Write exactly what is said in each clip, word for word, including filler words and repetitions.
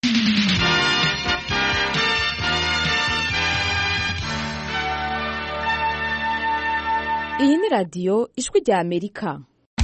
Iyi ni radiyo ijwi rya Amerika.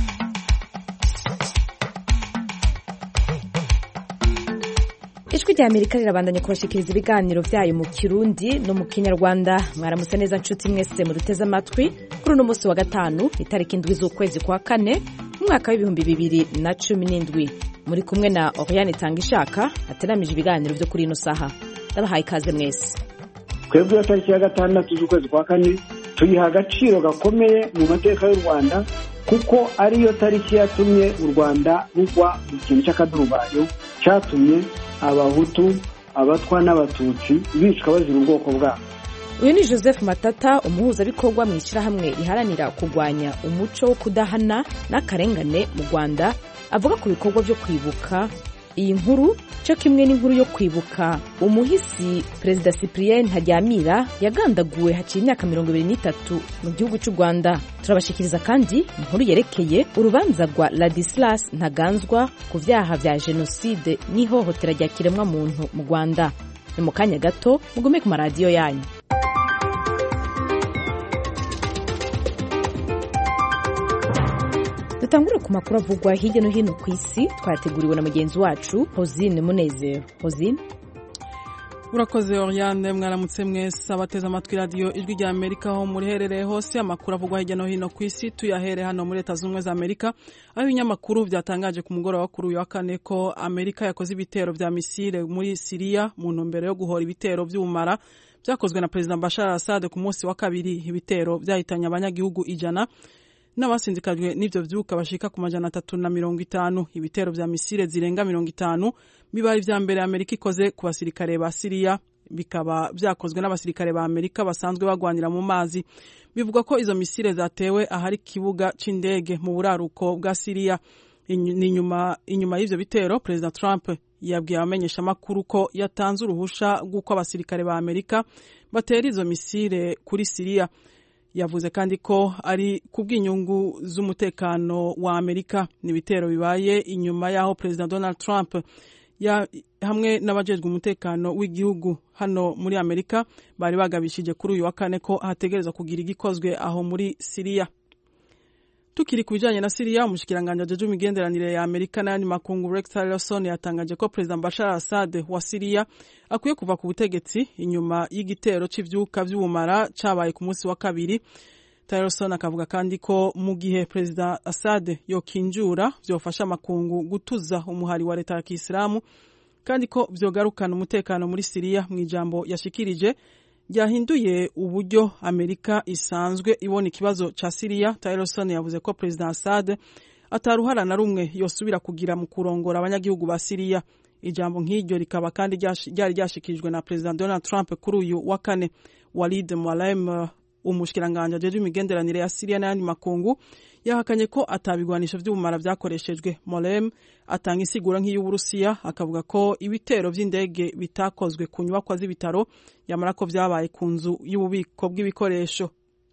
Ijwi rya Amerika rirabandanya kubashikiriza ibiganiro vyayo mu Kirundi no mu Kinyarwanda. Mwaramutse neza nshuti mwese muduteze amatwi kuri uno munsi wa gatanu itariki indwi z'ukwezi kwa kane mu mwaka w'ibihumbi bibiri na cumi n'indwi. Muri kumwe na Oriane Tangishaka ateramije ibiganiro vyo kuri ino saha. Ndabahaye ikaze mwese. Kwebwe tariki ya gatandatu z'ukwezi kwa kane tuyiha agaciro gakomeye mu mateka y'u Rwanda kuko ariyo tariki yatumye u Rwanda rugwa mu kintu cy'akaduruvayo cyatumye abahutu abatwa n'abatutsi bicwa bazira ubwoko bwabo. Uyu ni Joseph Matata, umuhuzabikorwa mu ishyirahamwe riharanira kurwanya umuco wo kudahana n'akarengane mu Rwanda, avuga ku bikorwa byo kwibuka. Iyi nkuru cyo kimwe n'inkuru yo kwibuka umuhisi Perezida Cyprien Ntaryamira yagandaguwe haciye imyaka mirongo ibiri n'itatu mu gihugu cy'u Rwanda. Turabashikiriza kandi inkuru yerekeye urubanza rwa Ladislas Ntaganzwa ku vyaha vya genocide n'ihohotera rya kiremwa muntu mu Rwanda. Ni mu kanya gato mugume ku maradiyo yanyu. Dutangure ku makuru avugwa hirya no hino ku isi twateguriwe na mugenzi wacu Hozine Munezero. Hozine, urakoze Oriane. Mwaramutse mwese abateze amatwi radio ijwi rya Amerika ho muri herereye hose. Amakuru avugwa hirya no hino ku isi tuyahere hano muri Leta Zunze Ubumwe za Amerika, aho ibinyamakuru vyatangaje ku mugoroba wa kuri uyu wa kane ko Amerika yakoze ibitero vya misile muri Syria mu ntumbero yo guhora ibitero vy'ubumara vyakozwe na President Bashar al-Assad ku munsi wa kabiri. Ibitero vyahitanye abanyagihugu ijana n'abasindikajwe n'ivyo vyuka bashika ku majana atatu na mirongo itanu. Ibitero vya misile zirenga mirongo itanu bibaye vya mbere Amerika ikoze ku basirikare ba Syria, bikaba vyakozwe n'abasirikare ba Amerika basanzwe bagwanira mu mazi. Bivugwa ko izo misile zatewe ahari kibuga c'indege mu buraruko bwa Syria. Inyuma inyuma y'ivyo bitero President Trump yabwiye abamenyesha makuru ko yatanze uruhusha rw'uko abasirikare ba Amerika batera izo misile kuri Syria. Yavuze kandi ko ari kubw'inyungu z'umutekano wa Amerika. Nibitero bibaye inyuma yaho President Donald Trump ya hamwe n'abajejwe umutekano w'igihugu hano muri Amerika bari bagabishije kuri uyu wa kane ko hategerezwa kugira igikozwe aho muri Syria. Tukiri kubijanye na Syria, umushikiranganje ajeje imigenderanire ya Amerika n'ayandi makungu Rex Tillerson yatangaje ko President Bashar al-Assad wa Syria akwiye kuva ku butegetsi inyuma y'igitero c'ivyuka vy'ubumara cabaye ku munsi wa kabiri. Tillerson akavuga kandi ko mu gihe President Assad yokinjura vyofasha makungu gutuza umuhari wa leta ya Kiislamu kandi ko vyogarukana umutekano muri Syria. Mu ijambo yashikirije ryahinduye uburyo Amerika isanzwe ibona ikibazo ca Syria. Tillerson yavuze ko President Assad ataruhara na rumwe yosubira kugira mu kurongora abanyagihugu ba Syria. Ijambo nk'iryo rikaba kandi ryari ryashikirijwe na President Donald Trump kuri uyu wa kane. Walid Mualem, umushikiranganje ajeje imigenderanire ya Syria n'ayandi makungu, yahakanye ko atabigwanisho vy'ubumara vyakoreshejwe. Mualem atanga isigura nk'iy'Uburusiya, akavuga ko ibitero vy'indege bitakozwe ku nyubakwa z'ibitaro yamara ko vyabaye ku nzu y'ububiko bw'ibikoresho.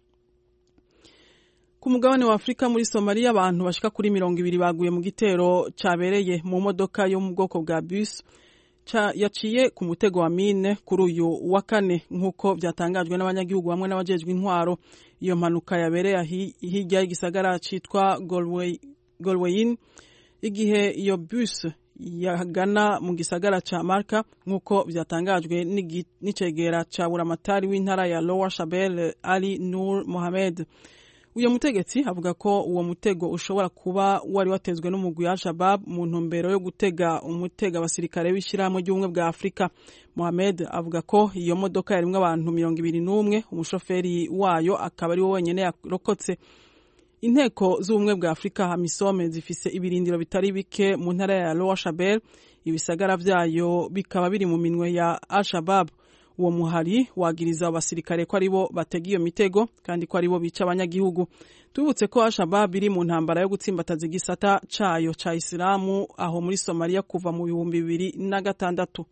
Ku mugabane wa Afrika muri Somalia, abantu bashika kuri mirongo ibiri baguye mu gitero cabereye mu modoka yo mu bwoko bwa bus cha yaciye ku mutego wa mine kuri uyu wa kane nkuko vyatangajwe n'abanyagihugu bamwe n'abajejwe intwaro. Iyo mpanuka yabereye hirya y'igisagara citwa Galway Galwayin igihe iyo bus yagana mu gisagara ca Marka nkuko vyatangajwe n'icegera ca buramatari w'intara ya Lower Shabelle Ali Nur Mohamed. Uyo mutegetsi avuga ko uwo mutego ushobora kuba wari watezwe n'umugwi wa Al-Shabaab mu ntumbero yo gutega umutega abasirikare b'ishirahamwe ry'ubumwe bwa Afrika. Mohamed avuga ko iyo modoka yarimwe abantu mirongo ibiri n'umwe, umushoferi wayo akaba ari we wenyene yarokotse. Inteko z'ubumwe bwa Afrika Hamisome zifise ibirindiro bitari bike mu ntara ya Lower Shabelle, ibisagara vyayo bikaba biri mu minwe ya Al-Shabaab. Uwo muhari wagiriza abasirikare ko aribo batega iyo mitego kandi ko aribo bica abanyagihugu. Tubutse ko Al-Shabaab iri mu ntambara yo gutsimbataza igisata cayo ca Islamu aho muri Somalia kuva mu bihumbi bibiri na gatandatu.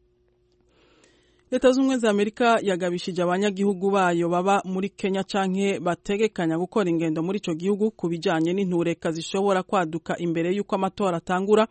Leta z'Ubumwe za Amerika yagabishije abanyagihugu bayo baba muri Kenya canke bategekanya gukora ingendo muri ico gihugu kubijanye n'intureka zishobora kwaduka imbere yuko amatora atangura.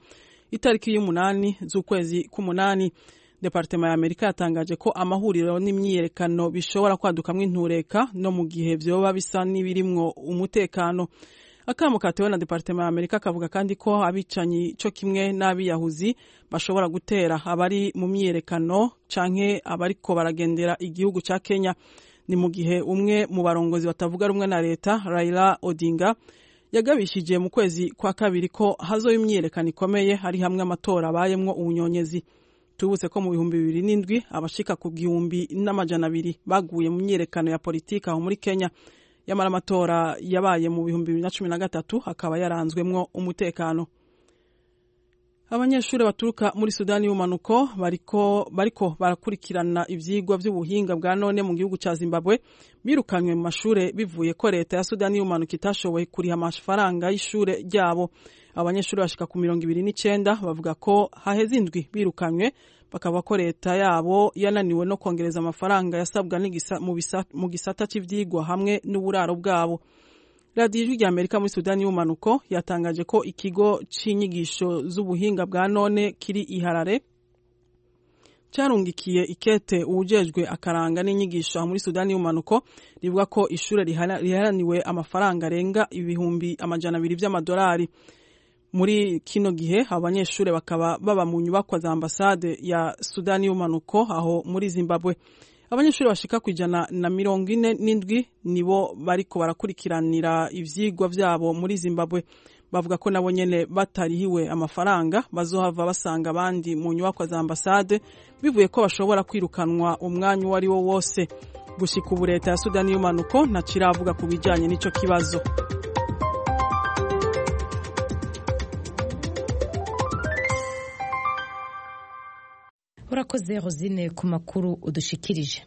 itariki y'umunani z'ukwezi k'umunani. Departema ya Amerika yatangaje ko amahuriro n'imyiyerekano bishobora kwadukamwo intureka no mu gihe vyoba bisa n'ibirimwo umutekano. Akamo katewe na Departema ya Amerika kavuga kandi ko abicanyi co kimwe n'abiyahuzi bashobora gutera abari mu myiyerekano canke abariko baragendera igihugu ca Kenya. Ni mu gihe umwe mu barongozi batavuga rumwe na leta Raila Odinga yagabishije mu kwezi kwa kabiri ko hazo imyiyerekano ikomeye hari hamwe amatora abayemwo ubunyonyezi. Tubutse ko mu bihumbi bibiri n'indwi abashika ku gihumbi n'amajana abiri baguye mu myiyerekano ya politika aho muri Kenya. Yamara amatora yabaye mu bihumbi bibiri na cumi na gatatu akaba yaranzwemwo umutekano. Abanyeshuri baturuka muri Sudani y'umanuko bariko bariko barakurikirana ivyigwa vy'ubuhinga bwa none mu gihugu ca Zimbabwe birukanywe mu mashure bivuye ko leta ya Sudani y'umanuko itashoboye kuriha amafaranga y'ishure ryabo. Abanyeshuri bashika ku mirongo ibiri n'icenda bavuga ko haheze indwi birukanywe, bakaba ko leta yabo yananiwe no kongereza amafaranga yasabwa mu gisata cy'ivyigwa hamwe n'uburaro bwabo. Radio Ijwi rya Amerika muri Sudani y'umanuko yatangaje ko ikigo c'inyigisho z'ubuhinga bwa none kiri Iharare carungikiye ikete uwujejwe akaranga n'inyigisho muri Sudani y'umanuko rivuga ko ishure riharaniwe amafaranga arenga ibihumbi amajana abiri vy'amadolari. Muri kino gihe abanyeshure bakaba baba mu nyubakwa za ambasade ya Sudani y'umanuko aho muri Zimbabwe. Abanyeshure bashika kwijana na mirongo ine n'indwi nibo bariko barakurikiranira ivyigwa vyabo muri Zimbabwe. Bavuga ko nabo nyene batarihiwe amafaranga bazohava basanga abandi mu nyubakwa za ambasade bivuye ko bashobora kwirukanwa umwanya uwo ari wo wose. Gushika ubu leta ya Sudani y'umanuko ntaciravuga ku bijanye n'ico kibazo. Urakoze Rosine ku makuru udushikirije.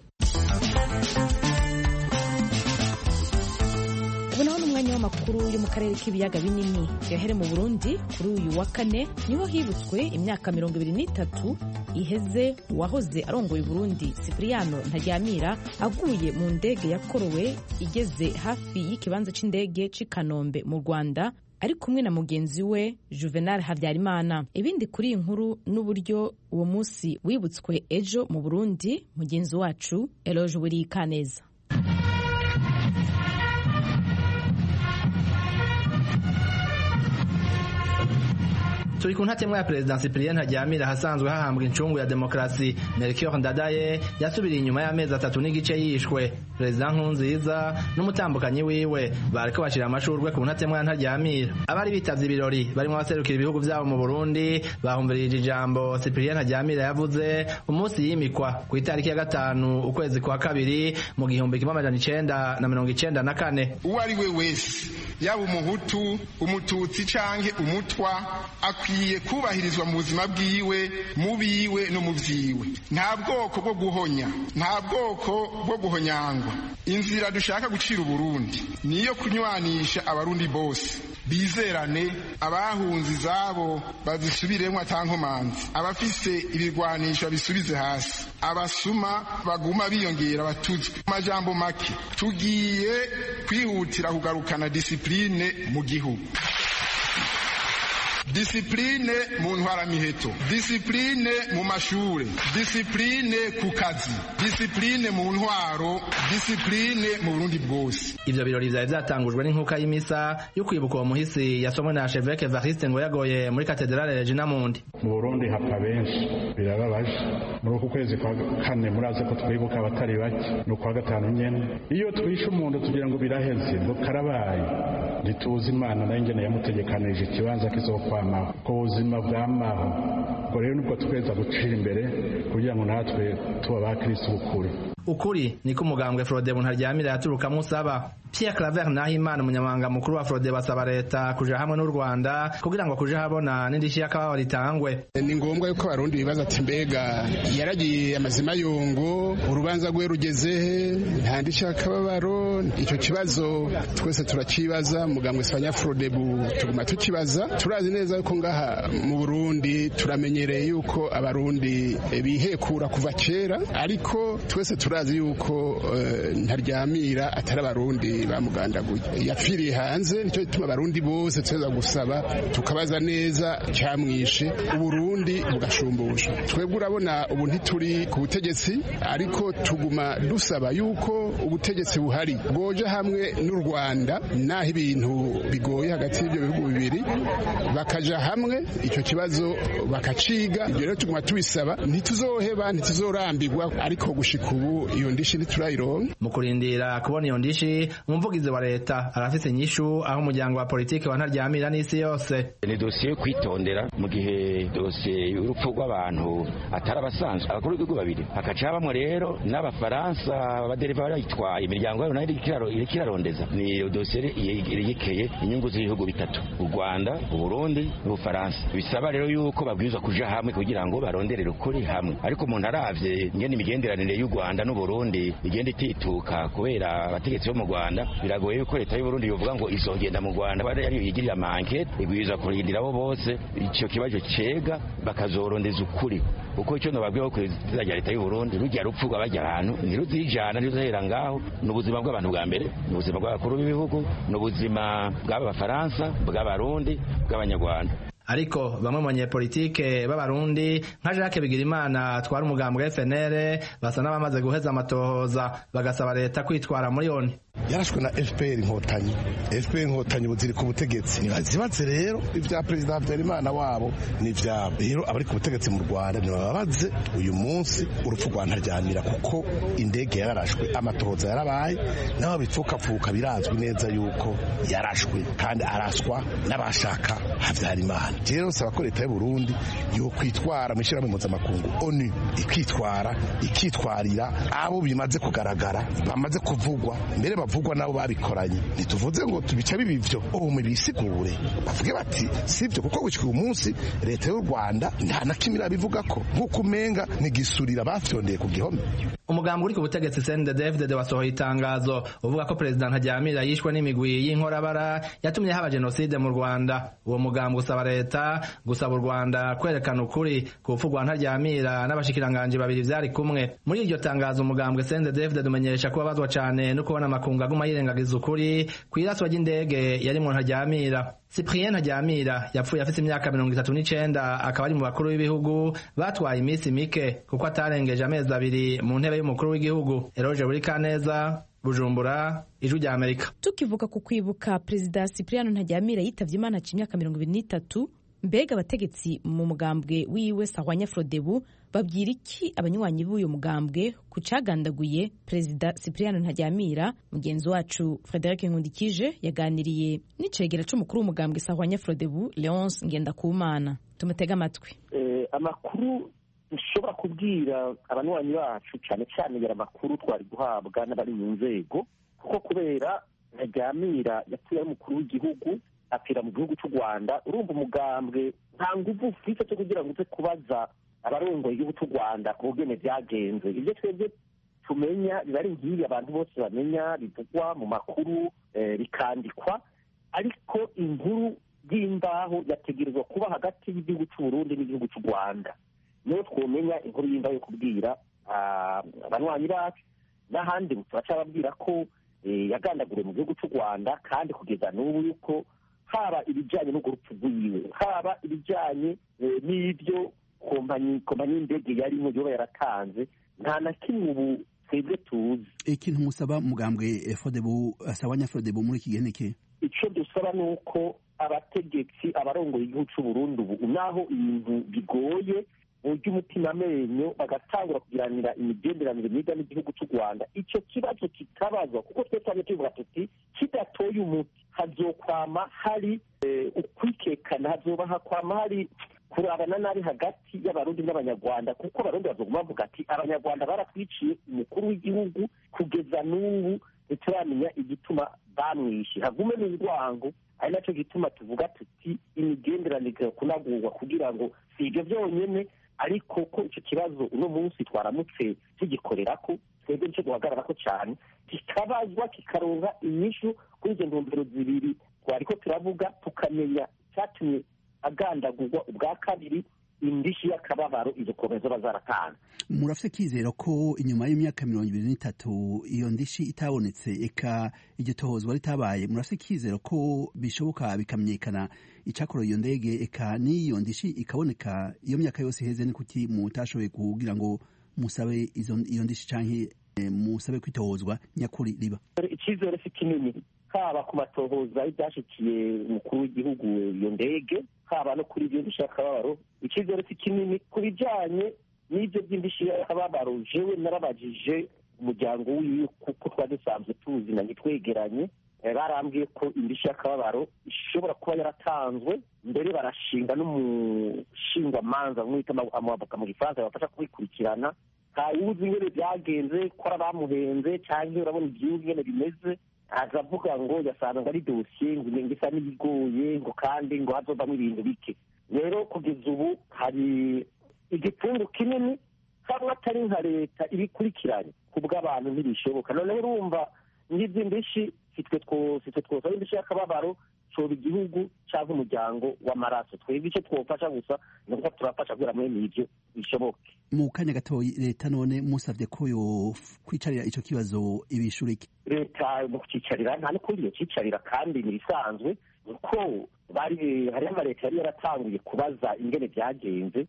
Ubu naho n'umwanya w'amakuru yo mu karere k'ibiyaga binini yahere mu Burundi kuri uyu wa kane niho hibutswe imyaka mirongo ibiri n'itatu iheze uwahoze arongoye Burundi Cipriano Ntaryamira aguye mu ndege yakorowe igeze hafi y'ikibanza c'indege c'i Kanombe mu Rwanda ari kumwe na mugenzi we Juvenal Habyarimana. Ibindi kuri iyi nkuru n'uburyo uwo munsi wibutswe ejo mu Burundi, mugenzi wacu Eloge Wirikaneza. Turi ku ntatemwa ya Perezida Cyprien Ntaryamira hasanzwe hahambwa incungu ya demokrasi. Melchior Ndadaye yasubiriye inyuma y'amezi atatu n'igice yishwe. Perezida Nkurunziza n'umutambukanyi wiwe bariko bashira amashurwe ku ntatemwa ya Ntaryamira. Abari bitavye ibirori barimo baserukira ibihugu vyabo mu Burundi bahumvirije ijambo Cyprien Ntaryamira yavuze umunsi yimikwa ku itariki ya gatanu ukwezi kwa kabiri mu gihumbi kimwe amajana icenda na mirongo icenda na kane. Uwari we wese yaba umuhutu, umututsi canke umutwa akwiye kubahirizwa mu buzima bwiwe, mu biwe no mu vyiwe. Nta bwoko bwo guhonya, nta bwoko bwo guhonyangwa. Inzira dushaka gucira Uburundi niyo kunywanisha abarundi bose, bizerane, abahunze izabo bazisubiremwo atankomanzi, abafise ibigwanisho bisubize hasi, abasuma baguma biyongera batuzwe. Amajambo make, tugiye kwihutira kugarukana disipline mu gihugu. Disipline mu ntwaramiheto, disipline mu mashure, disipline ku kazi, disipline mu ntwaro, disipline mu Burundi bwose. Ivyo birori vyari vyatangujwe n'inkuka y'imisa yo kwibuka uwo muhisi yasomwe na Archevêque Evariste ngo yagoye muri Katedrale Regina Mundi. Mu Burundi hapfa benshi, birababaje. Muri uku kwezi kwa kane muraze ko twibuka abatari bake, no kwa gatanu nyene. Iyo twishe umuntu tugira ngo biraheze, ngo karabaye. Ntituzi Imana nayo ingene yamutegekanije ikibanza kizokwamaho ku buzima bw'amaho. Ngo rero nubwo tweza gucira imbere kugira ngo natwe tuba ba Kristo ukuri. Ukuri niko umugambwe Frode Ntaryamira yaturukamwo usaba. Pierre Claver Nahimana umunyamabanga mukuru wa Frode basaba leta kuja hamwe n'u Rwanda kugira ngo kuja habona n'indishi y'akababaro ritangwe. Ni ngombwa yuko abarundi bibaza ati mbega yaragiye amazima yongo, urubanza rwe rugezehe, nta ndishi y'akababaro. Ico kibazo twese turacibaza, mugambwe Sanya Frode bu tuguma tukibaza. Turazi neza yuko ngaha mu Burundi turamenyereye yuko abarundi bihekura kuva kera, ariko twese turazi yuko uh, Ntaryamira atari abarundi abavyeyi bamugandaguye yapfiriye hanze. Nico gituma abarundi bose tuza gusaba tukabaza neza cyamwishe uburundi bugashumbusha. Twebwe urabona ubu ntituri ku butegetsi, ariko tuguma dusaba yuko ubutegetsi buhari bwoja hamwe n'u Rwanda, naho ibintu bigoye hagati y'ibyo bihugu bibiri bakaja hamwe icyo kibazo bakaciga. Ibyo rero tuguma tubisaba, ntituzoheba ntituzorambirwa, ariko gushika ubu iyo ndishi ntiturayironka. Mu kurindira kubona iyo ndishi, umuvugizi wa leta arafise inyishu aho umuryango wa politiki wa Ntaryamira n'isi yose. Ni dosiye kwitondera mu gihe dosiye y'urupfu rw'abantu atari abasanzwe abakuru b'ibihugu babiri hakaca habamwe rero n'abafaransa abadereva barayitwaye imiryango yabo nayo iriko irarondeza. Ni dosiye yerekeye inyungu z'ibihugu bitatu, u Rwanda, u Burundi n'Ubufaransa. Bisaba rero yuko babwirizwa kuja hamwe kugira ngo baronderere ukuri hamwe, ariko umuntu aravye ngene imigenderanire y'u Rwanda n'u Burundi igenda itituka kubera abategetsi bo mu Rwanda, biragoye yuko leta y'u Burundi yovuga ngo izogenda mu Rwanda bari yari yigirira manke igwiza kurindira abo bose ico kibazo cega bakazorondeza ukuri. Uko ico nobabwiye ko kuzajya leta y'u Burundi rujya rupfu rw'abajya abantu ntiruzijana ntiruzohera ngaho. N'ubuzima bw'abantu bwa mbere, n'ubuzima bw'abakuru b'ibihugu, n'ubuzima bw'abafaransa, bw'abarundi, bw'abanyarwanda. Ariko bamwe mu banyepolitike b'abarundi nka Jacques Bigirimana atwara umugambwe F N L basa n'abamaze guheza amatohoza bagasaba leta kwitwara muri yone. Yarashwe na F P R inkotanyi F P R inkotanyi buziri ku butegetsi, nibazibaze rero ivya Perezida Habyarimana wabo n'ivyabo. Rero abari ku butegetsi mu Rwanda nibababaze uyu munsi urupfu rwa Ntaryamira, kuko indege yararashwe, amatohoza yarabaye, naho bipfukapfuka birazwi neza yuko yarashwe kandi araswa n'abashaka Habyarimana. Rero nsaba ko leta y'u Burundi yo kwitwara mu ishirahamwe mpuzamakungu ONU, ikitwara ikitwarira abo bimaze kugaragara bamaze kuvugwa, mbere bavugwa nabo babikoranye. Ntituvuze ngo tubica bibivyo ubu bisigure bavuge bati sivyo, kuko gushika uyu munsi leta y'u Rwanda nta na kimwe irabivuga ko, nk'uko umenga nigisurira bafyondeye ku gihome. Umugambi uri ku butegetsi C N D D F D D wasohoye itangazo uvuga ko Perezida Ntaryamira yishwe n'imigwi y'inkorabara yatumye haba genocide mu Rwanda. Uwo mugambi usaba leta gusaba u Rwanda kwerekana ukuri ku rupfu rwa Ntaryamira n'abashikiranganje babiri vyari kumwe. Muri iryo tangazo umugambwe C N D D F D D umenyesha ko babazwa cane no kubona amakungu aguma yirengagiza ukuri kw'iraswa ry'indege yari mu Ntaryamira. Cyprien Ntaryamira yapfuye afite imyaka mirongo itatu n'icenda, akaba ari mu bakuru b'ibihugu batwaye iminsi mike kuko atarengeje amezi abiri mu ntebe y'umukuru w'igihugu. Eroge Burikaneza, Bujumbura, Ijwi rya Amerika. Tukivuga ku kwibuka Perezida Cyprien Ntaryamira yitavye Imana c'imyaka mirongo ibiri n'itatu, mbega abategetsi mu mugambwe wiwe Sahwanya Frodebu babwira iki abanywanyi b'uyu mugambwe ku cagandaguye Perezida Cyprien Ntaryamira? Mugenzi wacu Frederic Nkundikije yaganiriye n'icegera c'umukuru w'umugambwe Sahwanya Frodebu Leonce Ngendakumana. Tumutega amatwi. Eh, amakuru dushobora kubwira abanywanyi bacu cyane cyane yari amakuru twari guhabwa n'abari mu nzego, kuko kubera Ntaryamira yapfuye umukuru w'igihugu apfira mu gihugu cy'u Rwanda. Urumva umugambwe nta nguvu ufite cyo kugira ngo uze kubaza abarongoye igihugu cy'u Rwanda ku bugene byagenze. Ibyo twebwe tumenya biba ari ngibi abantu bose bamenya, bivugwa mu makuru bikandikwa, ariko inkuru y'imbaho yategerezwa kuba hagati y'igihugu cy'u Burundi n'igihugu cy'u Rwanda. Niyo twomenya inkuru y'imbaho yo kubwira abanywanyi bacu, n'ahandi turacababwira ko yagandaguriwe mu gihugu cy'u Rwanda, kandi kugeza n'ubu yuko haba ibijyanye n'urwo rupfu rwiwe, haba ibijyanye n'ibyo kompanyi kompanyi y'indege yarimo yoba yaratanze, nta na kimwe ubu twebwe tuzi. Ikintu musaba mugambwe Frodebu Sahwanya Frodebu muri iki gihe niki? Icyo dusaba ni uko abategetsi abarongoye igihugu cy'u Burundi ubu naho ibintu bigoye mu by'umutima amenyo bagatangura kugiranira imigenderanire myiza n'igihugu cy'u Rwanda, icyo kibazo kitabazwa, kuko twe cyane tuvuga tuti kidatoye umuti hazokwama hari ukwikekana, hazoba hakwama hari kurabana nabi hagati y'abarundi n'abanyarwanda, kuko abarundi bazoguma bavuga ati abanyarwanda baratwiciye umukuru w'igihugu, kugeza n'ubu ntituramenya igituma bamwishe, hagume n'indwango. Ari nacyo gituma tuvuga tuti imigenderanire kunagurwa kugira ngo si ibyo byonyine, ariko ko icyo kibazo uno munsi twaramutse tugikorera ko twebwe nicyo duhagarara ko cyane, kikabazwa kikaronka inyishu kuri izo ntumbero zibiri twariko turavuga, tukamenya cyatumye agandagurwa ubwa kabiri, indishyi y'akababaro izo komeza bazaratanze. Murafite kizero ko inyuma y'imyaka mirongo ibiri n'itatu iyo ndishi itabonetse eka iryo tohozwa ritabaye, murafite kizero ko bishoboka bikamenyekana icakora iyo ndege eka n'iyo ndishi ikaboneka iyo myaka yose iheze? Ni kuki mutashoboye kugira ngo musabe izo iyo ndishi canke e, musabe kwitohozwa nyakuri riba? Ikizere si kinini, haba ku matohoza ibyashikiye umukuru w'igihugu iyo ndege, haba no kuri ibyo ndishyi y'akababaro. Ikizere si kinini ku bijyanye n'ibyo by'indishyi y'akababaro. Jewe narabajije umuryango wiwe kuko twari dusanzwe tuzi na nitwegeranye, barambwiye ko indishyi y'akababaro ishobora kuba yaratanzwe, mbere barashinga n'umushingamanza mwita amabaka mu gifaransa bafasha kubikurikirana. Ntawuzi ingene byagenze, ko ari abamuhenze cyangwa urabona igihugu ingene bimeze, azavuga ngo yasanga ari dosiye ngo isa n'ibigoye ngo kandi ngo hazovamo ibintu bike. Rero kugeza ubu hari igipfungu kinini, hamwe atari nka leta ibikurikiranye ku bw'abantu ntibishoboka. Noneho urumva nk'izi ndishi sitwe twose twosaba indishyi y'akababaro coba igihugu cyangwa umuryango w'amaraso. Twebwe icyo twofasha gusa ni uko turafasha kugira mwene ibyo bishoboke. Mu kanya gato leta none musavye ko yo kwicarira ico kibazo ibishura iki? Leta mu kucicarira nta n'ukundi yo cicarira, kandi ni bisanzwe uko bari hari amaleta yari yaratanguye kubaza ingene byagenze.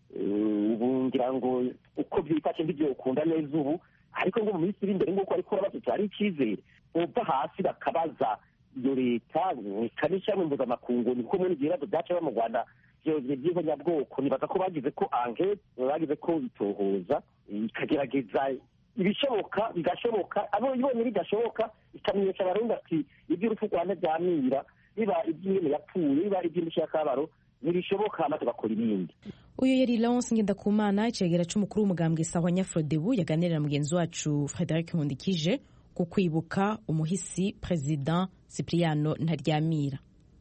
Ubu ngira ngo uko byifashe ndivyo ukunda neza ubu, ariko ngo mu minsi iri imbere nguko ariko urabaza cyari icyizere uva hasi bakabaza iyo leta ikanisha mu mpuzamakungu. Niko muri ibyo bibazo byaca mu Rwanda by'ibonyabwoko, nibaza ko bagize ko enquête, bagize ko bitohoza ikagerageza ibishoboka bigashoboka, abo ibonye bidashoboka ikamenyesha abarundi ati iby'urupfu Rwanda byamira, biba iby'ingene yapfuye, biba iby'indishyi y'akababaro ntibishoboka, hama tugakora ibindi. Uyu yari Laurence Ngendakumana, icegera c'umukuru w'umugambwe Sahwanya Frodebu, yaganirira na mugenzi wacu Frederic Nkundikije ku kwibuka umuhisi President Cipriano Ntaryamira.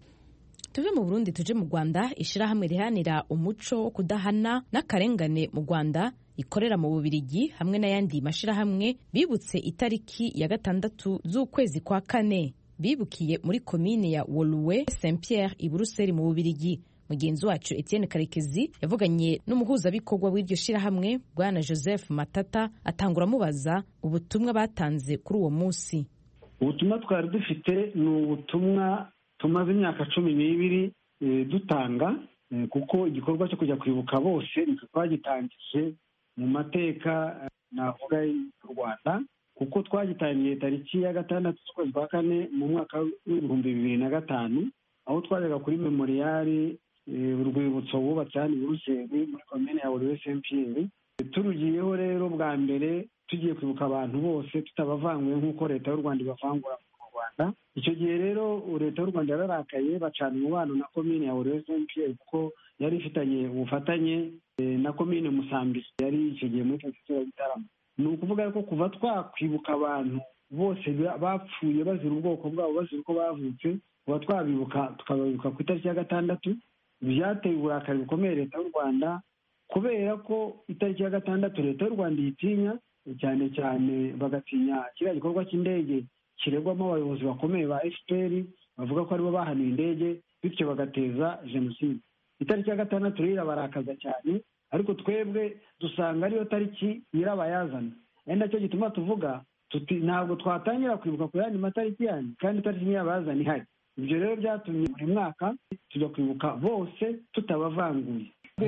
Tuve mu Burundi tuje mu Rwanda. Ishirahamwe rihanira umuco wo kudahana n'akarengane mu Rwanda ikorera mu Bubirigi hamwe n'ayandi mashirahamwe bibutse itariki ya gatandatu z'ukwezi kwa kane, bibukiye muri komine ya Woluwe Saint Pierre i Buruseli mu Bubirigi. Mugenzi wacu Etienne Karekezi yavuganye n'umuhuzabikorwa w'iryo shirahamwe Bwana Joseph Matata, atangura mubaza ubutumwa batanze kuri uwo munsi. Ubutumwa twari dufite ni ubutumwa tumaze imyaka cumi n'ibiri e, dutanga e, kuko igikorwa cyo kujya kwibuka bose twagitangije mu mateka e, navuga y'u Rwanda, kuko twagitangiye tariki ya gatandatu z'ukwezi kwa kane mu mwaka w'ibihumbi bibiri na gatanu, aho twajyaga kuri memoriali e, urwibutso bubatse hano i Buruseli muri komine ya Woluwe Saint Pierre. Turugiyeho rero bwa mbere tugiye kwibuka abantu bose tutabavanguye nk'uko leta y'u Rwanda ibavangura mu Rwanda. Icyo gihe rero leta y'u Rwanda yararakaye, bacana umubano na komine ya Woluwe Saint Pierre kuko yari ifitanye ubufatanye e, na komine Musambisi yari icyo gihe muri Perefegitura Gitarama. Ni ukuvuga ko kuva twakwibuka abantu bose bapfuye bazira ubwoko bwabo, bazira uko bavutse, kuba twabibuka tukabibuka ku itariki ya gatandatu, byateye uburakari bukomeye leta y'u Rwanda, kubera ko itariki ya gatandatu leta y'u Rwanda iyitinya cyane cyane, bagatinya kiriya gikorwa cy'indege kiregwamo abayobozi bakomeye ba F P R bavuga ko aribo bahanuye indege, bityo bagateza jenoside. Itariki ya gatandatu rero barakaza cyane, ariko twebwe dusanga ariyo tariki nyirabayazana. Ari nacyo gituma tuvuga tuti ntabwo twatangira kwibuka ku yandi matariki yanyu kandi itariki nyirabayazana ihari. Ibyo rero byatumye buri mwaka tujya kwibuka bose tutabavanguye.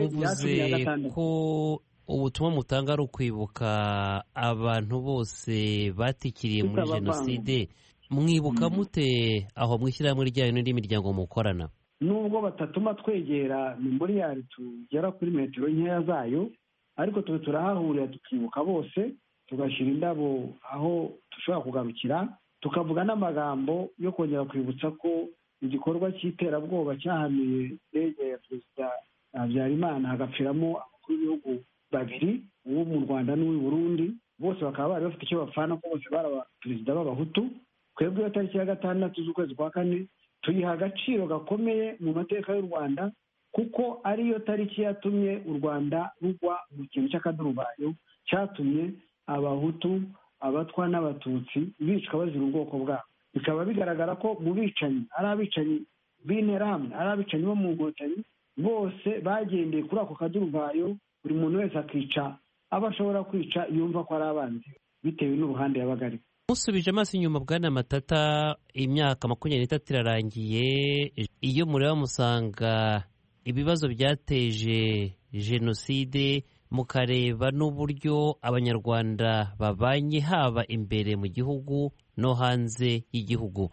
Muvuze ko ubutumwa mutanga ari ukwibuka abantu bose batikiriye muri jenoside, mwibuka mute aho mwishyirahamwe ryayo n'indi miryango mukorana? Nubwo batatuma twegera memoriali tugera kuri metero nkeya zayo, ariko tube turahahurira tukibuka bose, tugashyira indabo aho dushobora kugarukira, tukavuga n'amagambo yo kongera kwibutsa ko igikorwa cy'iterabwoba cyahanuye indege ya Perezida Habyarimana hagapfiramo abakuru b'ibihugu babiri, uwo mu Rwanda n'uw'i Burundi, bose bakaba bari bafite icyo bapfana ko bose bari abaperezida b'abahutu. Twebwe iyo tariki ya gatandatu z'ukwezi kwa kane tuyiha agaciro gakomeye mu mateka y'u Rwanda, kuko ariyo tariki yatumye u Rwanda rugwa mu kintu cy'akaduruvayo, cyatumye abahutu, abatwa n'abatutsi bicwa bazira ubwoko bwabo. Bikaba bigaragara ko mu bicanyi ari abicanyi b'interahamwe, ari abicanyi bo mu Nkotanyi, bose bagendeye kuri ako kaduruvayo, buri muntu wese akica abo ashobora kwica yumva ko ari abanzi bitewe n'uruhande yabaga ari. musubije amaso inyuma Bwana Matata, imyaka makumyabiri n'itatu irarangiye, iyo mureba musanga ibibazo byateje jenoside, mukareba n'uburyo abanyarwanda babanye haba imbere mu gihugu no hanze y'igihugu,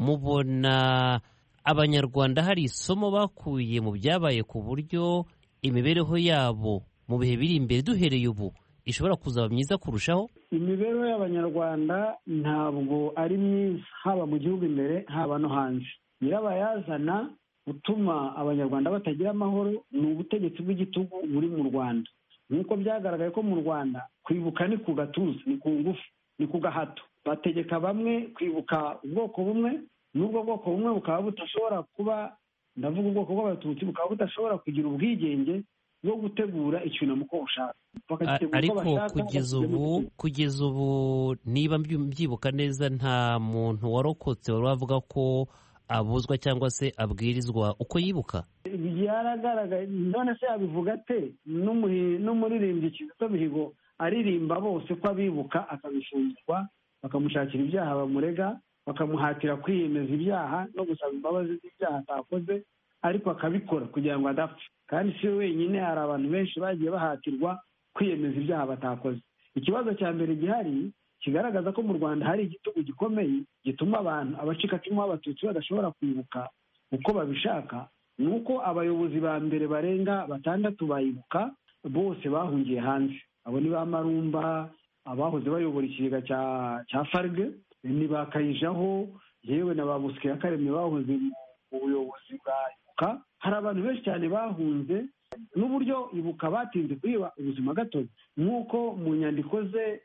mubona abanyarwanda hari isomo bakuye mu byabaye ku buryo imibereho yabo mu bihe biri imbere duhereye ubu ishobora kuzaba myiza kurushaho? Imibereho y'abanyarwanda ntabwo ari myiza haba mu gihugu imbere haba no hanze. Nyirabayazana gutuma abanyarwanda batagira amahoro ni ubutegetsi bw'igitugu buri mu Rwanda. Nk'uko byagaragaye ko mu Rwanda kwibuka ni ku gatuza, ni ku ngufu, ni ku gahato. Bategeka bamwe kwibuka ubwoko bumwe, n'ubwo bwoko bumwe bukaba budashobora kuba, ndavuga ubwoko bw'Abatutsi, bukaba budashobora kugira ubwigenge bwo gutegura icyunamo uko bushaka. Ariko kugeza ubu kugeza ubu niba mbyibuka neza, nta muntu warokotse wari wavuga ko abuzwa cyangwa se abwirizwa uko yibuka. Byaragaragaye, none se yabivuga ate? N'umuririmbyi Kizito Mihigo aririmba bose ko abibuka, akabifungirwa, bakamushakira ibyaha bamurega, bakamuhatira kwiyemeza ibyaha no gusaba imbabazi z'ibyaha atakoze, ariko akabikora kugira ngo adapfa. Kandi si we wenyine, hari abantu benshi bagiye bahatirwa kwiyemeza ibyaha batakoze. Ikibazo cya mbere gihari kigaragaza ko mu Rwanda hari igitugu gikomeye gituma abantu abacikacumu b'Abatutsi badashobora kwibuka uko babishaka, ni uko abayobozi ba mbere barenga batandatu bayibuka bose bahungiye hanze. Abo ni ba Marumba, abahoze bayobora ikigega cya cya Farge, ni ba Kayijaho, yewe na ba Busikeyakaremye bahoze mu buyobozi bwa Ibuka. Hari abantu benshi cyane bahunze, n'uburyo Ibuka batinze kwiba ubuzima gatozi, nk'uko mu nyandiko ze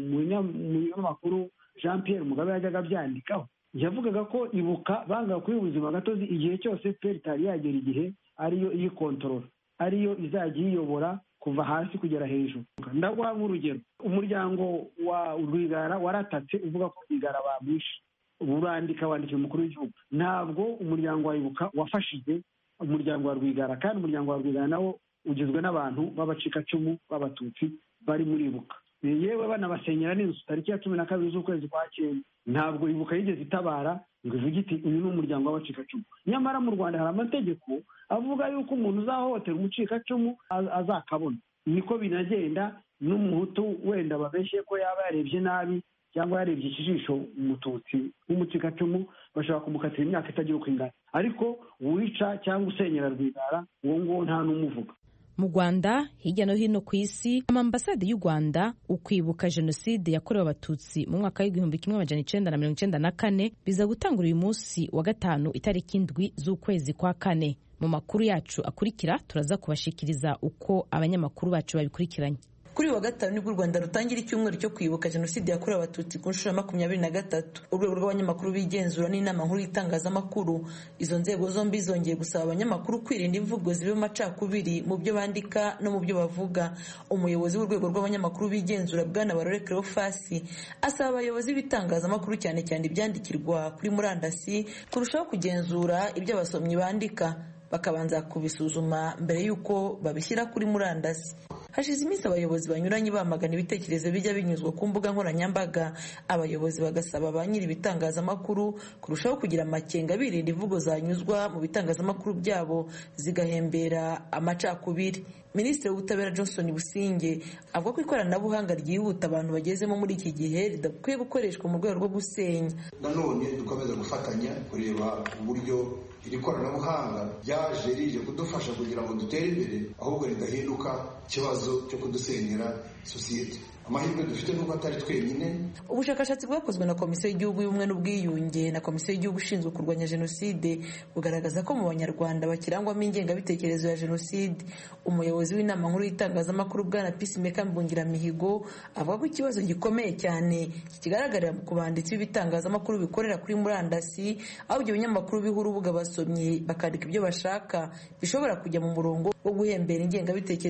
umunyamakuru Jean Pierre Mugabe yajyaga byandikaho. Yavugaga ko Ibuka bangaga kwiba ubuzima gatozi igihe cyose F P R itari yagera igihe ariyo iyikontorora, ariyo izajya iyiyobora kuva hasi kugera hejuru. Ndaguha nk'urugero, umuryango wa Rwigara waratatse uvuga ko Rwigara bamwishe, urandika wandikira umukuru w'igihugu. Ntabwo umuryango wa Ibuka wafashije umuryango wa Rwigara, kandi umuryango wa Rwigara nawo ugizwe n'abantu b'abacikacumu b'Abatutsi bari muri Ibuka, yewe banabasenyera n'inzu tariki ya cumi na kabiri z'ukwezi kwa cyenda. Ntabwo Ibuka yigeze itabara ngo ivuge iti uyu ni umuryango w'abacikacumu. Nyamara mu Rwanda hari amategeko avuga yuko umuntu uzahohotera umucikacumu azakabona. Niko binagenda n'umuhutu wenda babeshye ko yaba yarebye nabi cyangwa yarebye ikijisho umututsi w'umucikacumu, bashobora kumukatira imyaka itagira uko ingana. Ariko wica cyangwa usenyera Rwigara, uwo nguwo nta n'umuvuga. Mu Rwanda hirya no hino ku isi, amambasade y'u Rwanda ukwibuka jenoside yakorewe Abatutsi mu mwaka w'igihumbi kimwe amajana icenda na mirongo icenda na kane biza gutangura uyu munsi wa gatanu itariki indwi z'ukwezi kwa kane. Mu makuru yacu akurikira turaza kubashikiriza uko abanyamakuru bacu babikurikiranye. Kuri wa gatanu nibwo u Rwanda rutangira icyumweru cyo kwibuka jenoside yakorewe Abatutsi ku nshuro ya makumyabiri na gatatu. Urwego rw'abanyamakuru bigenzura n'inama nkuru y'itangazamakuru, izo nzego zombi zongeye gusaba abanyamakuru kwirinda imvugo zibe macakubiri mu byo bandika no mu byo bavuga. Umuyobozi w'urwego rw'abanyamakuru bigenzura Bwana Barore Cleophas asaba abayobozi b'itangazamakuru cyane cyane ibyandikirwa kuri murandasi kurushaho kugenzura ibyo abasomyi bandika, bakabanza kubisuzuma mbere y'uko babishyira kuri murandasi. Hashize iminsi abayobozi banyuranye bamagana ibitekerezo bijya binyuzwa ku mbuga nkoranyambaga. Abayobozi bagasaba ba nyiri ibitangazamakuru kurushaho kugira amakenga birinda imvugo zanyuzwa mu bitangazamakuru byabo zigahembera amacakubiri. Minisitiri w'Ubutabera Johnson Businge avuga ko ikoranabuhanga ryihuta abantu bagezemo muri iki gihe ridakwiye gukoreshwa mu rwego rwo gusenya. Nanone dukomeza gufatanya kureba uburyo iri koranabuhanga ryaje rije kudufasha kugira ngo dutere imbere, ahubwo ridahinduka ikibazo cyo kudusenyera sosiyete. Amahirwe dufite nuko atari twenyine. Ubushakashatsi bwakozwe na Komisiyo y'Igihugu y'Ubumwe n'Ubwiyunge na Komisiyo y'Igihugu ishinzwe kurwanya Jenoside bugaragaza ko mu Banyarwanda bakirangwamo ingengabitekerezo ya Jenoside. Umuyobozi w'inama nkuru y'itangazamakuru Bwana Peacemaker Mbungiramihigo avuga ko ikibazo gikomeye cyane kigaragarira ku banditsi b'ibitangazamakuru bikorera kuri murandasi, aho ibyo binyamakuru biha urubuga basomyi bakandika ibyo bashaka bishobora kujya mu murongo wo guhembera ingengabitekerezo ya Jenoside.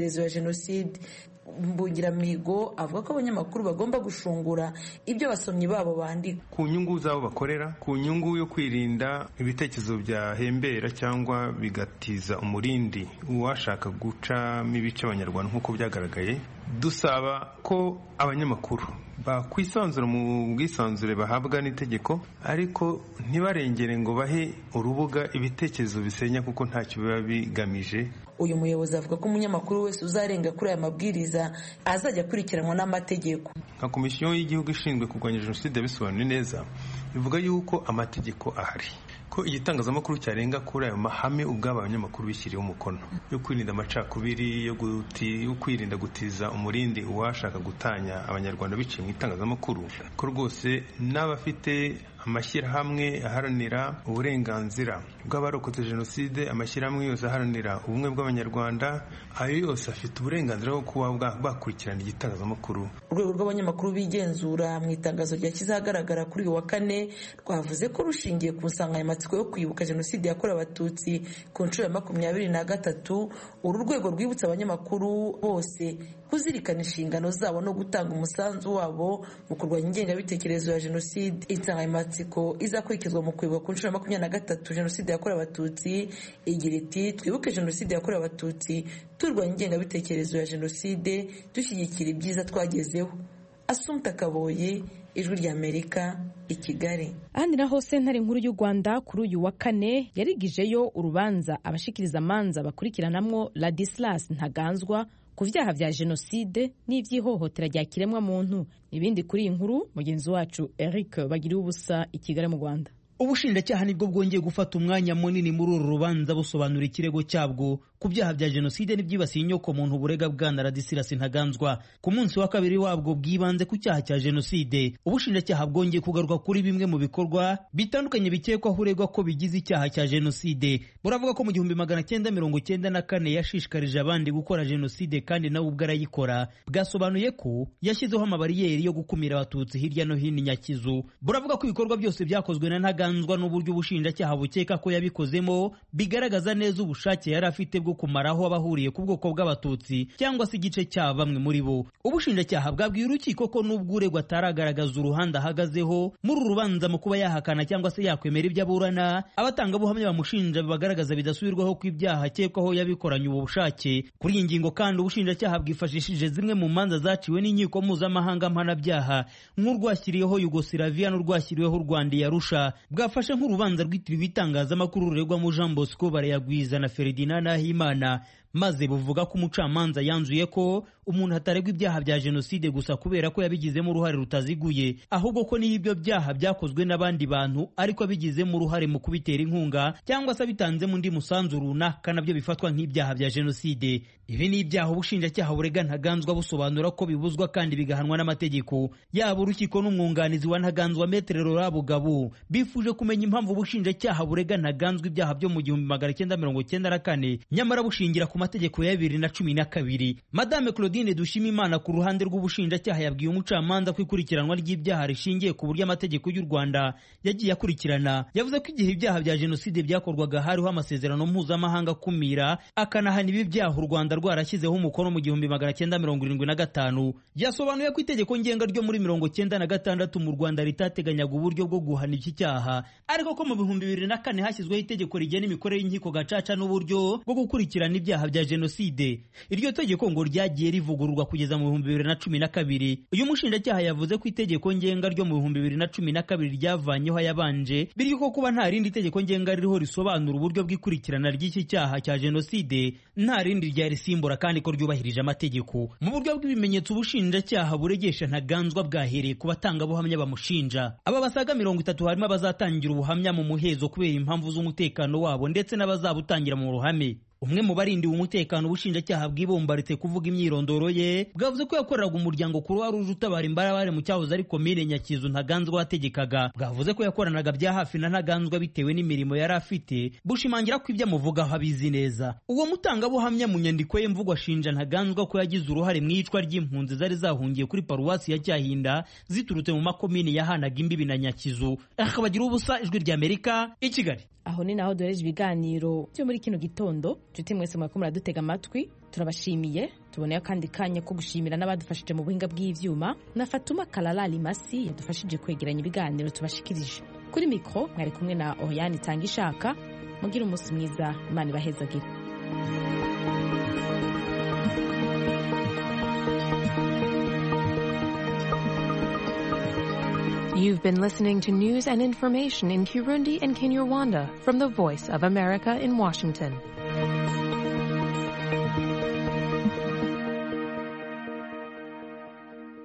jenoside. Mbungiramihigo avuga ko abanyamakuru bagomba gushungura ibyo abasomyi babo bandika ku nyungu z'abo bakorera, ku nyungu yo kwirinda ibitekerezo byahembera cyangwa bigatiza umurindi uwashaka gucamo ibice abanyarwanda nk'uko byagaragaye. Dusaba ko abanyamakuru bakwisanzura mu bwisanzure bahabwa n'itegeko, ariko ntibarengere ngo bahe urubuga ibitekerezo bisenya kuko ntacyo biba bigamije. Uyu muyobozi avuga ko umunyamakuru wese uzarenga kuri aya mabwiriza azajya akurikiranwa n'amategeko. Nka komisiyo y'igihugu ishinzwe kurwanya jenoside bisobanuye neza, bivuga yuko amategeko ahari, ko igitangazamakuru cyarenga kuri ayo mahame ubwabo abanyamakuru bishyiriyeho umukono yo kwirinda amacakubiri, yo kwirinda gutiza umurindi uwashaka gutanya abanyarwanda biciye mu itangazamakuru, ko rwose n'abafite amashyirahamwe aharanira uburenganzira bw'abarokotse jenoside, amashyirahamwe yose aharanira ubumwe bw'abanyarwanda, ayo yose afite uburenganzira bwo kuba bakurikirana igitangazamakuru. Urwego rw'abanyamakuru bigenzura mu itangazo rya kizagaragara kuri uyu wa kane rwavuze ko rushingiye ku nsanganyamatsiko yo kwibuka jenoside yakorewe abatutsi ku nshuro ya makumyabiri na gatatu, uru rwego rwibutsa abanyamakuru bose kuzirikana inshingano zabo no gutanga umusanzu wabo mu kurwanya ingengabitekerezo ya jenoside. Insanganyamatsiko izakurikizwa mu kwibuka ku nshuro ya makumyabiri na gatatu jenoside yakorewe abatutsi igira iti twibuke jenoside yakorewe abatutsi turwanya ingengabitekerezo ya jenoside, dushyigikira ibyiza twagezeho. Assumpta Kaboyi, Ijwi ry'Amerika, i Kigali. Ahandi naho sentare nkuru y'u Rwanda kuri uyu wa kane yarigijeyo urubanza abashikiriza amanza bakurikiranamwo Ladislas Ntaganzwa ku vyaha vya jenoside n'ivy'ihohotera rya kiremwa muntu. Ibindi kuri iyi nkuru mugenzi wacu Eric Bagiriye ubusa i Kigali mu Rwanda. Ubushinjacyaha nibwo bwongeye gufata umwanya munini muri uru rubanza busobanura ikirego cyabwo ku byaha bya jenoside n'ibyibasiye inyoko muntu burega bwana Ladislas Ntaganzwa. Ku munsi wa kabiri wabwo bwibanze ku cyaha cya jenoside, ubushinjacyaha bwongeye kugaruka kuri bimwe mu bikorwa bitandukanye bikekwaho uregwa ko bigize icyaha cya jenoside. Buravuga ko mu gihumbi magana cyenda mirongo cyenda na kane yashishikarije abandi gukora jenoside kandi nawe ubwo arayikora. Bwasobanuye ko yashyizeho amabariyeri yo gukumira abatutsi hirya no hino Nyakizu. Buravuga ko ibikorwa byose byakozwe na Ntaganzwa n'uburyo ubushinjacyaha bukeka ko yabikozemo bigaragaza neza ubushake yari afite bwo kumaraho abahuriye ku bwoko bw'abatutsi cyangwa se igice cya bamwe muri bo. Ubushinjacyaha bwabwiye urukiko ko n'ubwo uregwa ataragaragaza uruhande ahagazeho muri uru rubanza mu kuba yahakana cyangwa se yakwemera ibyo aburana, abatangabuhamya bamushinja bagaragaza bidasubirwaho ko ibyaha akekwaho yabikoranye ubu bushake. Kuri iyi ngingo kandi ubushinjacyaha bwifashishije zimwe mu manza zaciwe n'inkiko mpuzamahanga mpanabyaha nk'urwashyiriyeho Yugoslavia n'urwashyiriweho u Rwanda yarusha. Bwafashe nk'urubanza rwitiriwe itangazamakuru ruregwamo Jean Bosco Barayagwiza na Ferdinand Nahimana, maze buvuga ko umucamanza yanzuye ko umuntu ataregwa ibyaha bya jenoside gusa kubera ko yabigizemo uruhare rutaziguye, ahubwo ko n'ibyo byaha byakozwe n'abandi bantu ariko abigizemo uruhare mu kubitera inkunga cyangwa se bitanzemo undi musanzu runaka nabyo bifatwa nk'ibyaha bya jenoside. Ibi ni ibyaha ubushinjacyaha burega Ntaganzwa busobanura ko bibuzwa kandi bigahanwa n'amategeko. Yaba urukiko n'umwunganizi wa Ntaganzwa Maître Laurent Bugabo bifuje kumenya impamvu ubushinjacyaha burega Ntaganzwa ibyaha byo mu gihumbi magana cyenda mirongo cyenda na kane nyamara bushingira ku mategeko ya bibiri na cumi na kabiri. Madame Claudine Dushimimana ku ruhande rw'ubushinjacyaha yabwiye umucamanza ko ikurikiranwa ry'ibyaha rishingiye ku buryo amategeko y'u Rwanda yagiye akurikirana. Yavuze ko igihe ibyaha bya jenoside byakorwaga hariho amasezerano mpuzamahanga akumira akanahana ibi byaha u Rwanda rwarashyizeho umukono mu gihumbi magana cyenda mirongo irindwi na gatanu. Yasobanuye ko itegeko ngenga ryo muri mirongo cyenda na gatandatu mu Rwanda ritateganyaga uburyo bwo guhana iki cyaha, ariko ko mu bihumbi bibiri na kane hashyizweho itegeko rigena imikorere y'inkiko gacaca n'uburyo bwo gukurikirana ibyaha bya jenoside. Iryo tegeko ngo ryagiye rivugururwa kugeza mu bihumbi bibiri na cumi na kabiri. Uyu mushinjacyaha yavuze ko itegeko ngenga ryo mu bihumbi bibiri na cumi na kabiri ryavanyeho ayabanje, bityo ko kuba nta rindi tegeko ngenga ririho risobanura uburyo bw'ikurikirana ry'iki cyaha cya jenoside nta rindi ryarisimbura kandi ko ryubahirije amategeko. Mu buryo bw'ibimenyetso ubushinjacyaha buregesha Ntaganzwa bwahereye ku batangabuhamya bamushinja. Aba basaga mirongo itatu harimo abazatangira ubuhamya mu muhezo kubera impamvu z'umutekano wabo ndetse n'abazabutangira mu ruhame. Umwe mu barindiwe umutekano ubushinjacyaha bwibombaritse kuvuga imyirondoro ye bwavuze ko yakoreraga umuryango Croix Rouge utabara imbabare mu cyahoze ari komine Nyakizu Ntaganzwa wategekaga. Bwavuze ko yakoranaga bya hafi na Ntaganzwa bitewe n'imirimo yari afite, bushimangira ko ibyo amuvugaho abizi neza. Uwo mutangabuhamya mu nyandiko ye mvugo ashinja Ntaganzwa ko yagize uruhare mu iyicwa ry'impunzi zari zahungiye kuri paruwasi ya Cyahinda ziturutse mu makomine yahanaga imbibi na Nyakizu. Akabagira ubusa Ijwi ry'Amerika i Kigali. Aho ni naho duhereje ibiganiro byo muri kino gitondo. Nshuti mwese mwako muradutega amatwi, turabashimiye. Tuboneye kandi kanya ko gushimira n'abadufashije mu buhinga bw'ivyuma na Fatuma Kalala Limasi yadufashije kwegeranya ibiganiro tubashikirije. Kuri mikro mwari kumwe na Oriane Tangishaka. Mugira umunsi mwiza, Imana ibahezagire. You've been listening to news and information in Kirundi and Kinyarwanda from the Voice of America in Washington.